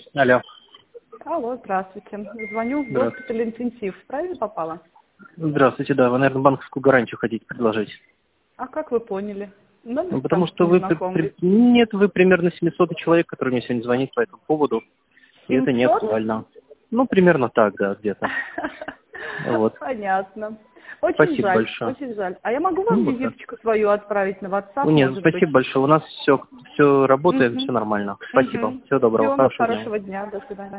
Алло. Алло, здравствуйте. Звоню в Здравствуйте. госпиталь интенсив. Правильно попала? Здравствуйте, да, вы, наверное, банковскую гарантию хотите предложить. А как вы поняли? Номер Ну, там потому с что вы... незнакомый. Нет, вы примерно 700 человек, который мне сегодня звонит по этому поводу, и это не 700? актуально. Ну, примерно так, да, где-то. Вот. Понятно. Очень Спасибо жаль, большое. очень жаль. А я могу Ну, вам вот так. визиточку свою отправить на WhatsApp, Нет, может быть? спасибо большое. У нас все работает, Угу. все нормально. Спасибо. Угу. Всего доброго, Все, хорошего дня. хорошего дня, до свидания.